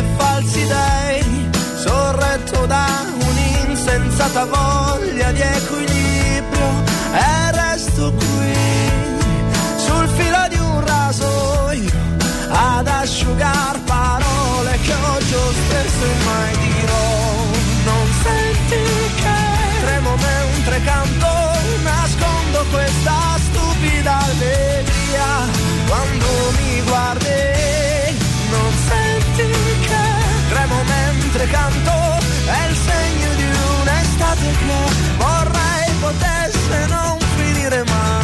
falsi dei, sorretto da un'insensata voglia di equilibrio, e resto qui sul filo di un rasoio ad asciugar parole che oggi ho spesso e mai dirò. Non senti che tremo mentre canto, nascondo questa stupida allegria quando mi guardi. Non senti che tremo mentre canto, è il segno di un'estate che vorrei potesse non finire mai.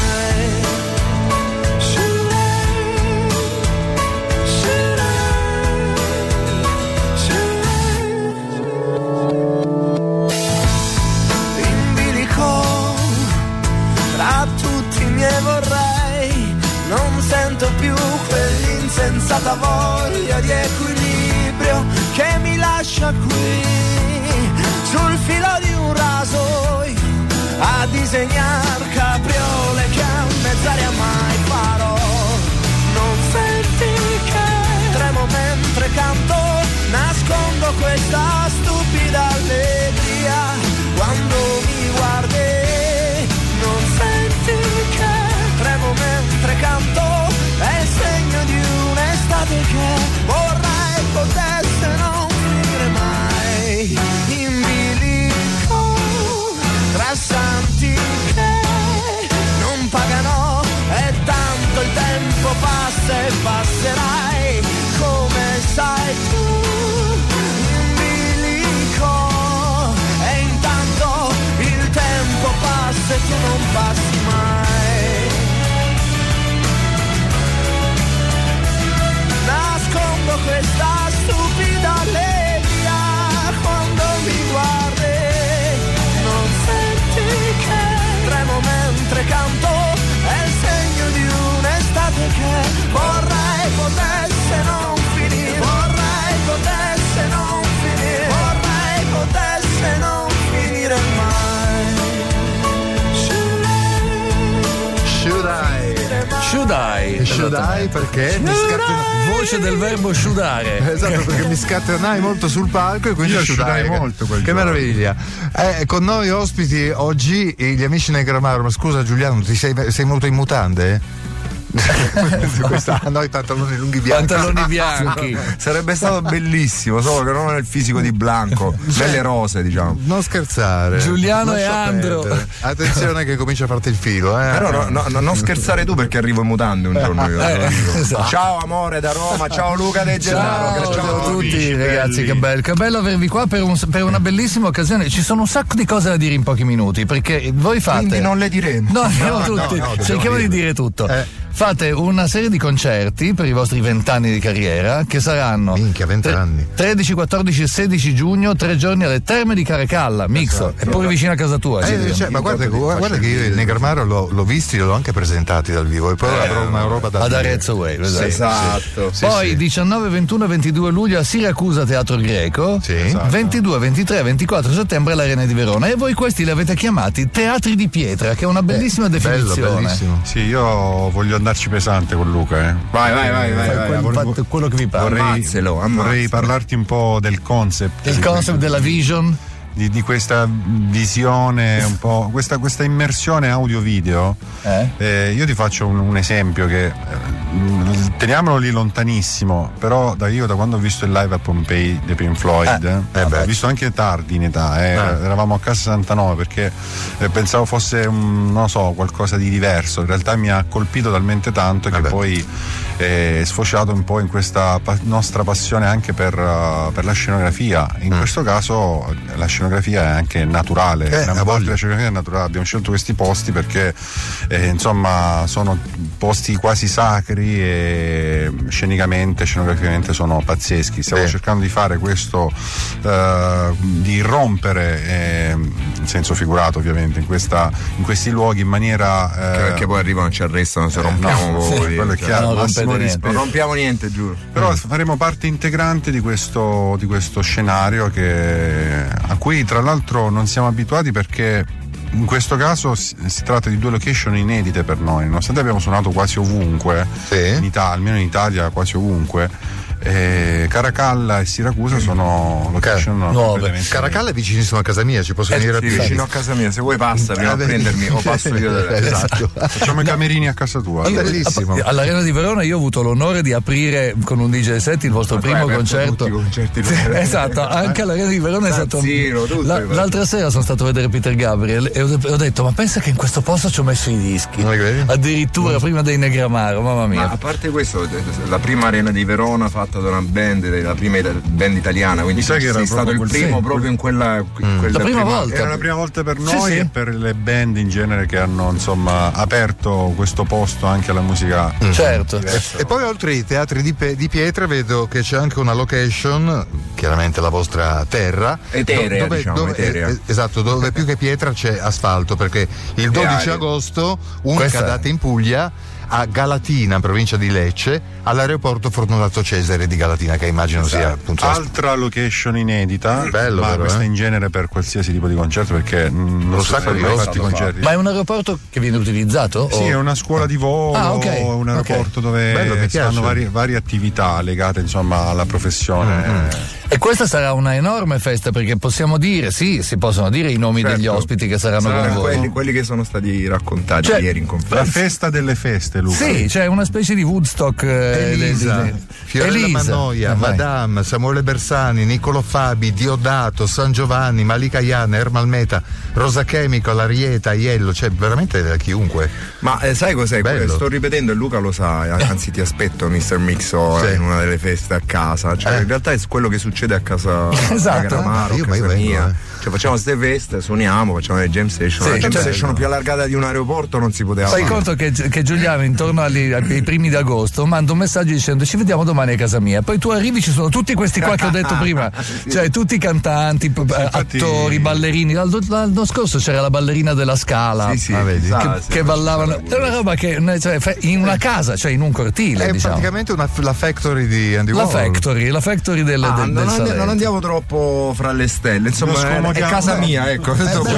Vorrei, non sento più quell'insensata voglia di equilibrio che mi lascia qui sul filo di un rasoio a disegnar capriole che a mezz'aria mai farò. Non senti che tremo mentre canto, nascondo questa stupida allegria quando mi guardi. Non senti che tremo mentre canto, è il segno di un'estate che vorrei potesse non finire mai. In bilico tra santi che non pagano, e tanto il tempo passa e passerai, come sai tu. In bilico, e intanto il tempo passa e tu non passi mai. Nascondo questa stupida allegria quando mi guardi. Non senti che tremo mentre canto, è il segno di un'estate che vorrei potesse non finire. Vorrei potesse non finire. Vorrei potesse non finire mai. Should I perché mi voce del verbo sciudare. Esatto, perché mi scatenai molto sul palco e quindi sciudai molto quel giorno. Meraviglia. Con noi ospiti oggi gli amici Negramaro. Ma scusa Giuliano, sei venuto in mutande? Questa, noi pantaloni lunghi bianchi. Sarebbe stato bellissimo, solo che non è il fisico di Blanco, belle rose, diciamo. Non scherzare. Giuliano e Andro. Attenzione che comincia a farti il filo, Però non scherzare tu, perché arrivo in mutande un giorno io. Esatto. Ciao amore da Roma, ciao Luca De Gennaro. Ciao a tutti ragazzi, che bello avervi qua per una bellissima occasione. Ci sono un sacco di cose da dire in pochi minuti, perché voi fate. Quindi non le diremo. No, cerchiamo di dire tutto. Fate una serie di concerti per i vostri 20 anni di carriera, che saranno 20 anni 13, 14 e 16 giugno, 3 giorni alle Terme di Caracalla, Mixo, e pure vicino a casa tua. Ma guarda che io il Negramaro l'ho visti e l'ho anche presentati dal vivo, e poi avrò una roba da ad Arezzo Wave, esatto. Poi 19, 21 e 22 luglio a Siracusa Teatro Greco, 22, 23 e 24 settembre all'Arena di Verona, e voi questi li avete chiamati Teatri di Pietra, che è una bellissima definizione. Bellissimo. Sì, io voglio andarci pesante con Luca. Vai. Quello che vi pare. Vorrei parlarti un po' del concept. Il concept della vision. Di questa visione, un po' questa immersione audio-video. Io ti faccio un esempio che teniamolo lì lontanissimo, però io da quando ho visto il live a Pompei dei Pink Floyd, ho visto anche tardi in età, eravamo a Casa 69, perché pensavo fosse qualcosa di diverso. In realtà mi ha colpito talmente tanto che poi è sfociato un po' in questa nostra passione anche per la scenografia. In questo caso la scenografia è anche naturale, una volta la scenografia è naturale. Abbiamo scelto questi posti perché sono posti quasi sacri e scenograficamente sono pazzeschi. Stiamo cercando di fare questo, di rompere, in senso figurato ovviamente, in questi luoghi in maniera che poi arrivano e ci arrestano se rompiamo quello è chiaro, non rompiamo niente, giuro. Però faremo parte integrante di questo scenario a cui tra l'altro non siamo abituati, perché in questo caso si tratta di 2 location inedite per noi, nonostante abbiamo suonato quasi ovunque, almeno in Italia quasi ovunque. Caracalla e Siracusa sono location nuove. Caracalla è vicinissimo a casa mia, ci posso venire a più vicino a casa mia, se vuoi passa prima a prendermi o passo io da esatto. Facciamo i camerini a casa tua. Bellissimo. All'Arena di Verona io ho avuto l'onore di aprire con un DJ set il vostro primo concerto. Esatto, anche all'Arena di Verona è stato. L'altra sera sono stato a vedere Peter Gabriel e ho detto, ma pensa che in questo posto ci ho messo i dischi. Addirittura prima dei Negramaro, mamma mia. Ma a parte questo, la prima Arena di Verona fatta da una band, la prima band italiana, quindi sei stato il primo proprio in quella la prima volta. Era la prima volta per noi e per le band in genere che hanno insomma aperto questo posto anche alla musica. Certo. E poi oltre ai teatri di pietra vedo che c'è anche una location, chiaramente la vostra terra, eterea, esatto, dove più che pietra c'è asfalto, perché il 12 agosto unica data in Puglia, a Galatina, provincia di Lecce, all'aeroporto Fortunato Cesare di Galatina, che immagino sia appunto altra location inedita. Bello, ma vero, questa in genere per qualsiasi tipo di concerto, perché non so se questi concerti. Ma è un aeroporto che viene utilizzato? Sì, è una scuola di volo, un aeroporto dove si fanno varie attività legate insomma alla professione. E questa sarà una enorme festa, perché possiamo dire, si possono dire i nomi degli ospiti che saranno con voi. Quelli che sono stati raccontati ieri in conferenza. La festa delle feste, Luca. Sì, c'è una specie di Woodstock. Elisa, Fiorella Mannoia, Madame, Samuele Bersani, Niccolo Fabi, Diodato, San Giovanni, Malika Iana, Ermal Meta, Rosa Chemical, Arieta, Aiello, cioè veramente da chiunque. Ma sai cos'è? Sto ripetendo e Luca lo sa, anzi ti aspetto Mr. Mixo in una delle feste a casa, cioè in realtà è quello che succede a casa Negramaro, a casa mia. Cioè facciamo queste feste, suoniamo, facciamo le jam session. La jam session più allargata di un aeroporto non si poteva fare. Fai conto che Giuliano intorno ai primi di agosto manda un messaggio dicendo ci vediamo domani a casa mia, poi tu arrivi, ci sono tutti questi qua che ho detto prima, cioè tutti cantanti, attori, ballerini. L'anno scorso c'era la ballerina della Scala che ballavano. È una roba che in una casa, cioè in un cortile, è praticamente la factory di Andy Warhol. La factory del non andiamo troppo fra le stelle, insomma è casa mia, ecco.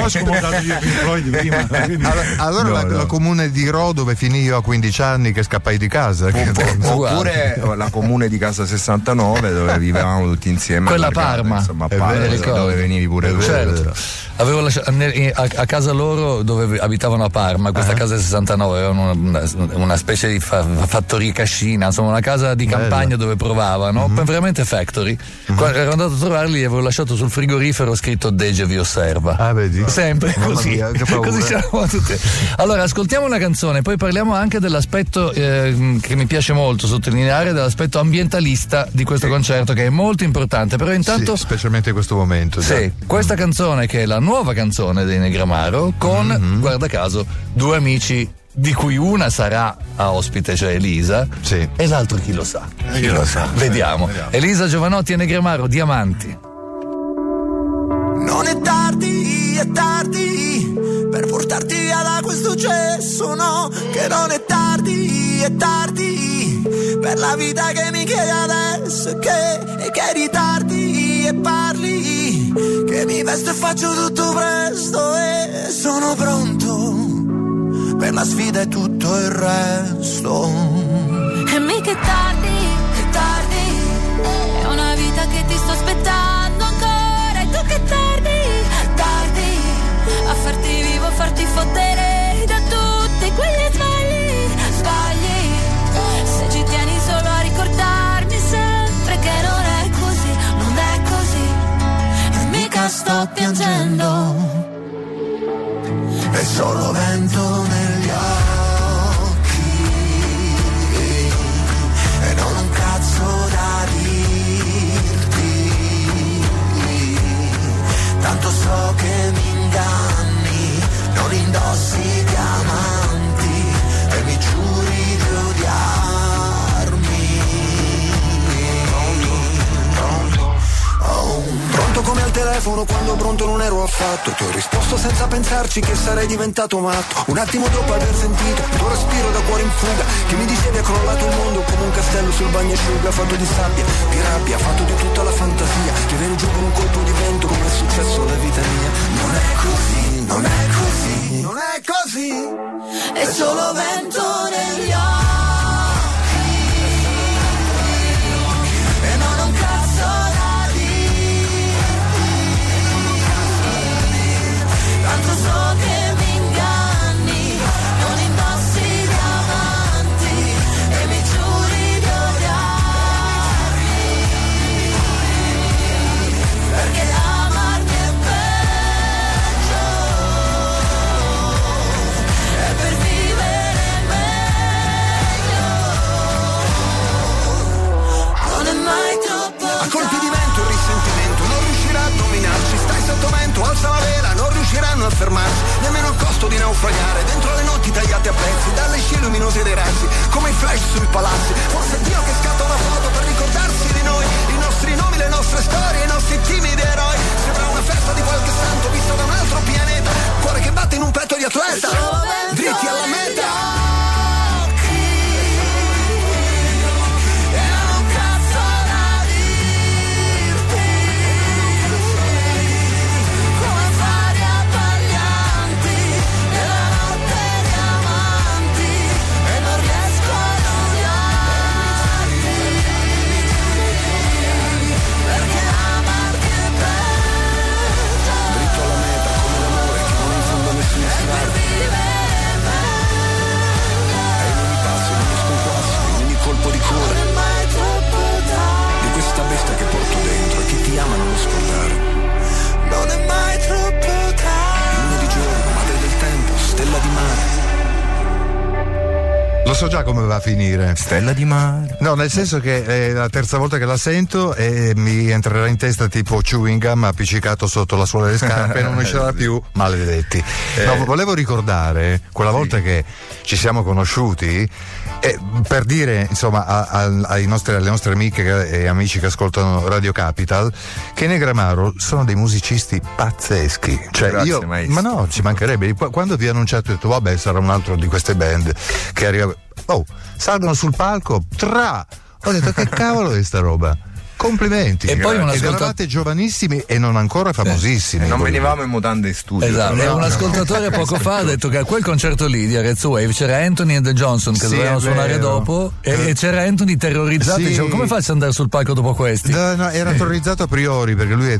Allora la comune di Ro, dove finì io a 15 anni che scappai di casa, oppure la comune di casa 69 dove vivevamo tutti insieme, quella Parma, insomma, a Parma, dove venivi pure tu. Certo. Avevo lasciato a casa loro, dove abitavano a Parma, questa casa 69 avevano una specie di fattoria cascina, insomma una casa di campagna dove provavano, veramente factory. Quando ero andato a trovarli avevo lasciato sul frigorifero scritto Dege vi osserva. Vedi? Sempre così. Così siamo tutti. Allora ascoltiamo una canzone, poi parliamo anche dell'aspetto che mi piace molto sottolineare, dell'aspetto ambientalista di questo concerto, che è molto importante, però intanto specialmente in questo momento. Questa canzone, che è la nuova canzone dei Negramaro, con guarda caso due amici di cui una sarà a ospite, cioè Elisa, e l'altro chi lo sa. Vediamo. Elisa Giovanotti e Negramaro, Diamanti. Non è tardi per portarti via da questo gesso, no, che non è tardi per la vita che mi chiedi adesso, che ritardi e parli, che mi vesto e faccio tutto presto e sono pronto per la sfida e tutto il resto. E mica è tardi, è una vita che ti sto aspettando ancora, e tu che tardi a farti vivo, farti fottere da tutti quegli sbagli, se ci tieni solo a ricordarmi sempre che non è così, e mica sto piangendo, è solo vento negli occhi e non un cazzo da dirti, tanto so che mi inganni, non indossi diamanti e mi giuri di odiarmi. Pronto come al telefono quando pronto non ero affatto, ti ho risposto senza pensarci che sarei diventato matto. Un attimo dopo aver sentito il tuo respiro da cuore in fuga, che mi dicevi è crollato il mondo come un castello sul bagnasciuga, fatto di sabbia, di rabbia, fatto di tutta la fantasia, che viene giù con un colpo di vento come è successo alla vita mia. Non è così, non è così, non è così, è solo vento negli occhi alza la vela, non riusciranno a fermarsi, nemmeno il costo di naufragare dentro le notti tagliate a pezzi dalle scie luminose dei razzi, come i flash sui palazzi. Forse è Dio che scatta una foto per ricordarsi di noi, i nostri nomi, le nostre storie, i nostri timidi eroi. Sembra una festa di qualche santo vista da un altro pianeta, cuore che batte in un petto di atleta, dritti alla meta. Che porto dentro e chi ti ama non lo scordare. Non è mai troppo tardi. Luna di giorno, madre del tempo, stella di mare. Lo so già come va a finire. Stella di mare. No, nel senso che è la terza volta che la sento e mi entrerà in testa tipo chewing gum appiccicato sotto la suola delle scarpe e non uscirà più, maledetti. No, volevo ricordare quella volta che ci siamo conosciuti per dire insomma alle nostre amiche e amici che ascoltano Radio Capital che i Negramaro sono dei musicisti pazzeschi. Cioè grazie, ma no, ci mancherebbe. Quando vi ho annunciato ho detto vabbè sarà un altro di queste band che arriva. Oh, salgono sul palco, ho detto che cavolo è sta roba? Complimenti. E poi eravate giovanissimi e non ancora famosissimi. Non venivamo in mutande in studio. Esatto. E un ascoltatore poco fa ha detto che a quel concerto lì di Arezzo Wave c'era Anthony e The Johnson che dovevano suonare dopo e c'era Anthony terrorizzato. Dicevo, come faccio ad andare sul palco dopo questi? No, era terrorizzato a priori perché lui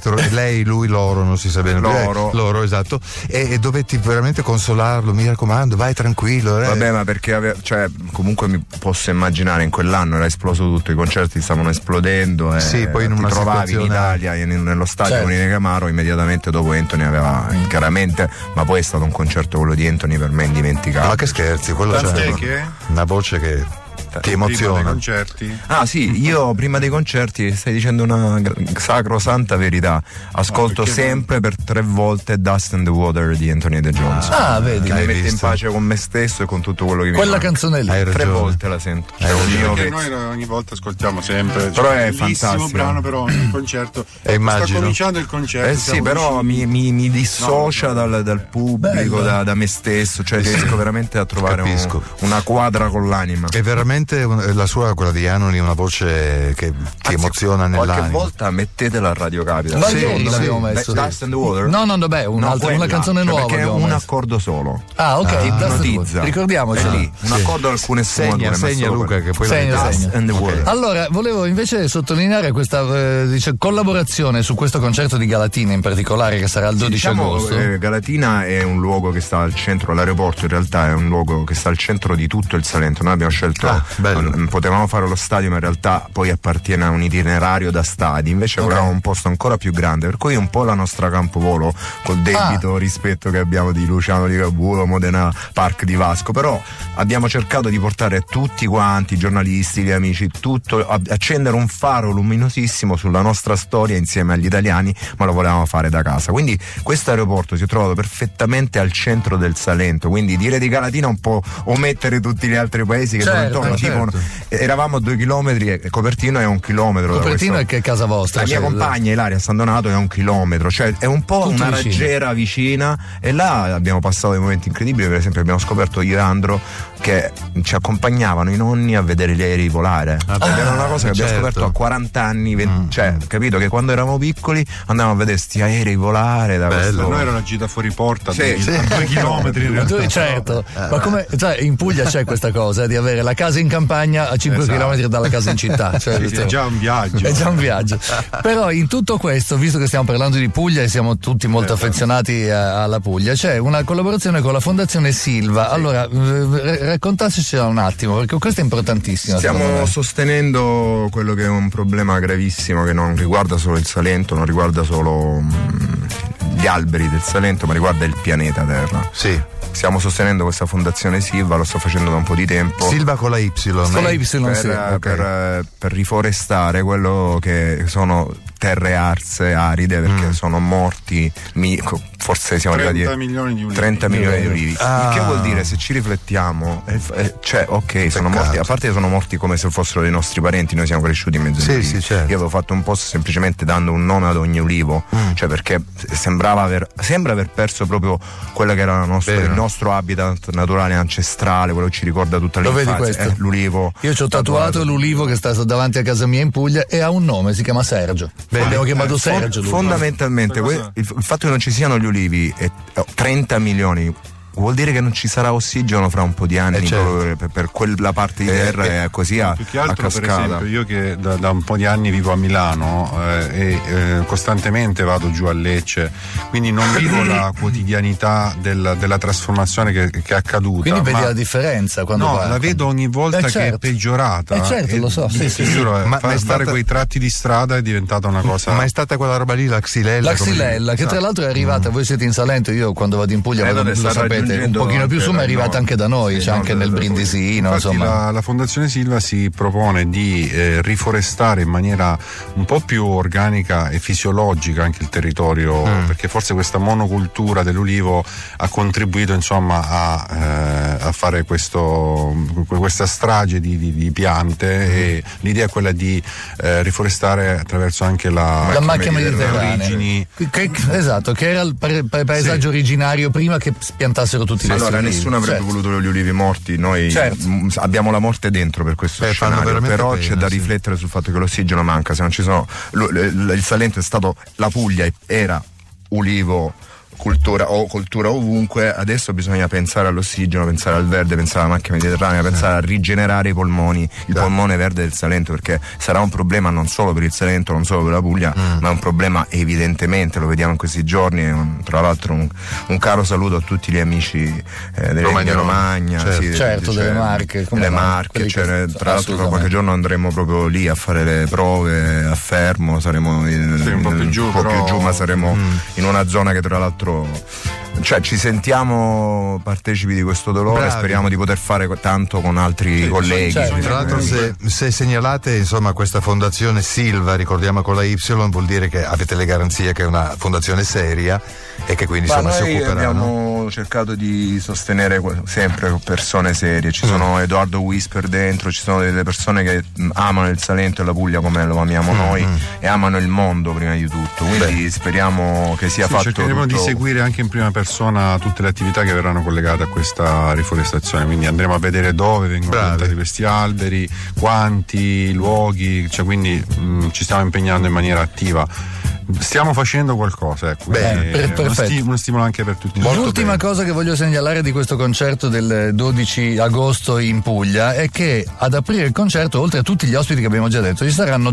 loro, non si sa bene. Loro, esatto. E dovetti veramente consolarlo, mi raccomando, vai tranquillo. Vabbè, ma perché comunque mi posso immaginare in quell'anno era esploso tutto, i concerti stavano esplodendo. Sì, poi in una trovavi in Italia nello stadio con i Negramaro immediatamente dopo Anthony aveva chiaramente, ma poi è stato un concerto quello di Anthony per me indimenticabile. Ma che scherzi, quello c'è una voce che ti emoziona. Prima dei concerti? Ah sì, io prima dei concerti, stai dicendo una sacrosanta verità, ascolto sempre per 3 volte Dust and the Water di Anthony The Johnson. Ah, vedi, che mi mette in pace con me stesso e con tutto quello che mi quella canzone lì 3 volte la sento. Perché noi ogni volta ascoltiamo sempre, però è fantastico brano per ogni concerto. Sta cominciando il concerto. Sì, però mi dissocia dal pubblico, da me stesso, cioè riesco veramente a trovare una quadra con l'anima. È veramente quella di Anthony, una voce che ti emoziona nell'anima. Qualche volta mettetela a Radio Capital. Ma ieri l'abbiamo messo. Dust and the Water? No, una canzone nuova. Perché è un accordo solo. Ah, ok. Ipnotizza. Ricordiamoci. Lì, un accordo alcune segna Luca che poi Dust and the Water. Allora, volevo invece sottolineare questa collaborazione su questo concerto di Galatina in particolare che sarà il 12 agosto. Galatina è un luogo che sta al centro, l'aeroporto in realtà è un luogo che sta al centro di tutto il Salento. Noi abbiamo scelto potevamo fare lo stadio, ma in realtà poi appartiene a un itinerario da stadi, invece volevamo un posto ancora più grande, per cui un po' la nostra campovolo col debito rispetto che abbiamo di Luciano Licabulo, Modena Park di Vasco, però abbiamo cercato di portare tutti quanti, i giornalisti, gli amici, tutto, accendere un faro luminosissimo sulla nostra storia insieme agli italiani, ma lo volevamo fare da casa, quindi questo aeroporto si è trovato perfettamente al centro del Salento, quindi dire di Galatina un po' omettere tutti gli altri paesi che sono intorno, tipo eravamo a 2 chilometri e Copertino è 1 chilometro. Copertino è che è casa vostra. La mia compagna Ilaria San Donato è 1 chilometro, cioè è un po' una raggiera vicina, e là abbiamo passato dei momenti incredibili. Per esempio abbiamo scoperto io e Andro che ci accompagnavano i nonni a vedere gli aerei volare. Era una cosa che abbiamo scoperto a 40 anni, cioè capito che quando eravamo piccoli andavamo a vedere sti aerei volare da Per noi era una gita fuori porta a 2 chilometri. Certo, ma come in Puglia c'è questa cosa di avere la casa in campagna a 5 chilometri dalla casa in città, cioè, è già un viaggio. È già un viaggio. Però in tutto questo, visto che stiamo parlando di Puglia e siamo tutti molto affezionati alla Puglia, c'è una collaborazione con la Fondazione Silva. Allora, raccontateci un attimo, perché questo è importantissimo. Stiamo sostenendo quello che è un problema gravissimo che non riguarda solo il Salento, non riguarda solo gli alberi del Salento, ma riguarda il pianeta Terra. Sì. Stiamo sostenendo questa fondazione Silva, lo sto facendo da un po' di tempo. Silva con la Y. Con la Y, per riforestare quello che sono terre arse, aride, perché sono morti, forse siamo 30 arrivati milioni di ulivi. 30 milioni di ulivi. Il che vuol dire, se ci riflettiamo, cioè ok, sono morti, a parte che sono morti come se fossero dei nostri parenti, noi siamo cresciuti in mezzo a ulivi. Certo. Io avevo fatto un post semplicemente dando un nome ad ogni ulivo, cioè perché sembra aver perso proprio quello che era il nostro habitat naturale ancestrale, quello che ci ricorda tutta l'infanzia, l'ulivo. Io ci ho tatuato l'ulivo che sta davanti a casa mia in Puglia e ha un nome, si chiama Sergio. Abbiamo chiamato Sergio. Fondamentalmente il fatto che non ci siano gli ulivi e 30 milioni vuol dire che non ci sarà ossigeno fra un po' di anni, per quella parte di terra è così a cascata. Per esempio, io che da un po' di anni vivo a Milano e costantemente vado giù a Lecce, quindi non vivo la quotidianità della trasformazione che è accaduta. Quindi vedi la differenza quando No, la vedo ogni volta che è peggiorata. Certo, lo so. Giuro, fare quei tratti di strada è diventata una cosa. Ma è stata quella roba lì, la xylella? La xylella, che tra l'altro è arrivata, voi siete in Salento, io quando vado in Puglia lo sapete, un pochino più su, ma è arrivata anche da noi, c'è anche nel Brindisino. Insomma. La Fondazione Silva si propone di riforestare in maniera un po' più organica e fisiologica anche il territorio, perché forse questa monocultura dell'ulivo ha contribuito insomma a fare questa strage di piante, e l'idea è quella di riforestare attraverso anche la macchia mediterranea, esatto, che era il paesaggio originario prima che piantassero tutti gli allora nessuno avrebbe voluto gli ulivi morti, noi abbiamo la morte dentro per questo scenario, però c'è da riflettere sul fatto che l'ossigeno manca, se non ci sono il Salento è stato, la Puglia era ulivo cultura ovunque, adesso bisogna pensare all'ossigeno, pensare al verde, pensare alla macchia mediterranea, pensare a rigenerare i polmoni, il polmone verde del Salento, perché sarà un problema non solo per il Salento, non solo per la Puglia, ma è un problema evidentemente, lo vediamo in questi giorni, tra l'altro un caro saluto a tutti gli amici dell'Emilia Romagna, delle Marche, tra l'altro tra qualche giorno andremo proprio lì a fare le prove a Fermo, saremo un po' più giù, ma saremo in una zona che tra l'altro, cioè ci sentiamo partecipi di questo dolore. Bravi. Speriamo di poter fare tanto con altri colleghi. Tra l'altro se segnalate insomma questa fondazione Silva, ricordiamo con la Y, vuol dire che avete le garanzie che è una fondazione seria e che quindi insomma si occuperà. Abbiamo cercato di sostenere sempre persone serie, ci sono Edoardo Whisper dentro, ci sono delle persone che amano il Salento e la Puglia come lo amiamo noi e amano il mondo prima di tutto, quindi speriamo che sia fatto cercheremo di seguire anche in prima persona tutte le attività che verranno collegate a questa riforestazione, quindi andremo a vedere dove vengono piantati questi alberi, quanti luoghi, cioè quindi ci stiamo impegnando in maniera attiva. Stiamo facendo qualcosa, ecco. Uno stimolo anche per tutti. L'ultima cosa che voglio segnalare di questo concerto del 12 agosto in Puglia è che ad aprire il concerto, oltre a tutti gli ospiti che abbiamo già detto, ci saranno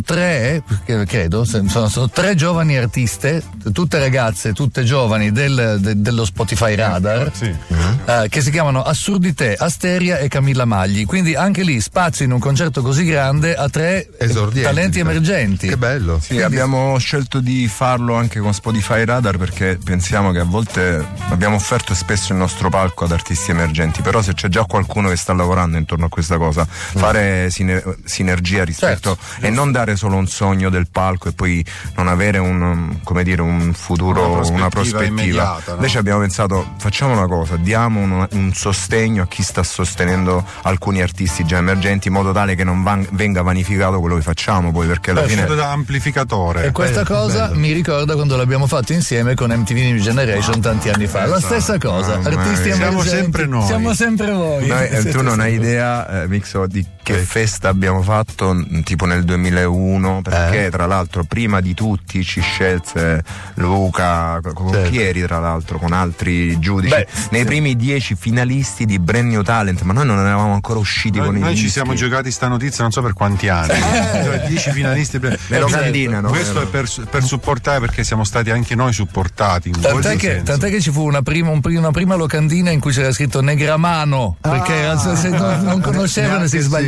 credo, sono 3 giovani artiste, tutte ragazze, tutte giovani dello Spotify Radar, che si chiamano Assurdité, Asteria e Camilla Magli. Quindi anche lì spazio in un concerto così grande a 3 talenti emergenti. Che bello. Sì, abbiamo scelto di farlo anche con Spotify Radar perché pensiamo che a volte abbiamo offerto spesso il nostro palco ad artisti emergenti, però se c'è già qualcuno che sta lavorando intorno a questa cosa, fare sinergia rispetto e non dare solo un sogno del palco e poi non avere un futuro, una prospettiva. No? Invece abbiamo pensato, facciamo una cosa, diamo un sostegno a chi sta sostenendo alcuni artisti già emergenti, in modo tale che non venga vanificato quello che facciamo poi, perché alla fine da amplificatore. E questa cosa mi ricorda quando l'abbiamo fatto insieme con MTV New Generation tanti anni fa. La stessa cosa, artisti emergenti. Siamo sempre noi. Siamo sempre voi. Tu non hai idea, Mixo, di che festa abbiamo fatto tipo nel 2001, perché tra l'altro prima di tutti ci scelse Luca Pieri, tra l'altro con altri giudici nei primi 10 finalisti di Brand New Talent, ma noi non eravamo ancora usciti con noi ci siamo giocati sta notizia non so per quanti anni. 10 finalisti le locandine, no? Questo è per supportare, perché siamo stati anche noi supportati in tant'è che ci fu una prima locandina in cui c'era scritto Negramano, perché non conoscevano e si sbagliavano.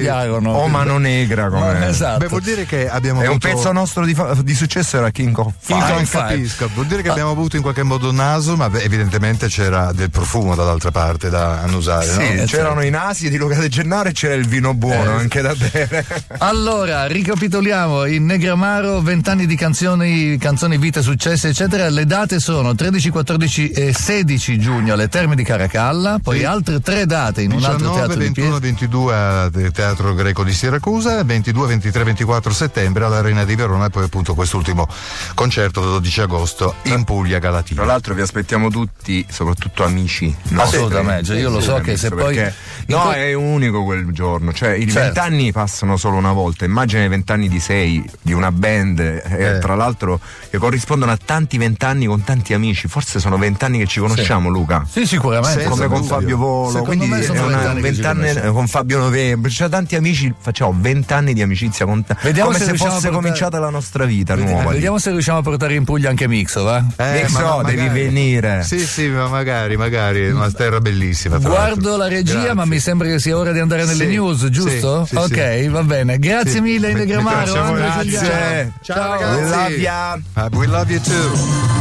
sbagliarono. O Mano Negra, come. Esatto. Beh, vuol dire che abbiamo avuto. Un pezzo nostro di successo era King of Fire. Capisco. Vuol dire che abbiamo avuto in qualche modo naso, ma evidentemente c'era del profumo dall'altra parte da annusare. Sì, no? c'erano i nasi di Luca De Gennaro e c'era il vino buono anche da bere. Allora, ricapitoliamo: in Negramaro 20 anni di canzoni, vite, successi, eccetera. Le date sono 13, 14 e 16 giugno alle Terme di Caracalla, poi altre 3 date in 19, un altro teatro 21, 22 al Teatro Greco di Siracusa, 22, 23, 24 settembre all'Arena di Verona e poi appunto quest'ultimo concerto del 12 agosto in Puglia, Galatina. Tra l'altro vi aspettiamo tutti, soprattutto amici. No? Assolutamente, io lo so che se poi... No, è unico quel giorno, cioè i 20 anni passano solo una volta, immagina i 20 anni di una band, tra l'altro che corrispondono a tanti 20 anni con tanti amici, forse sono 20 anni che ci conosciamo, Luca. Sì, sicuramente. Come con Fabio Volo, secondo quindi è una 20 anni con Fabio Novembre, c'è tanti amici, facciamo 20 anni di amicizia con come se fosse cominciata la nostra vita nuova. Vediamo se riusciamo a portare in Puglia anche Mixo, va? Mixo, devi venire. Sì, ma magari, una terra bellissima. Guardo la regia, grazie. Ma mi sembra che sia ora di andare nelle news, giusto? Sì, ok, va bene. Grazie mille, Negramaro. Grazie. Ciao ragazzi. We love you. We love you too.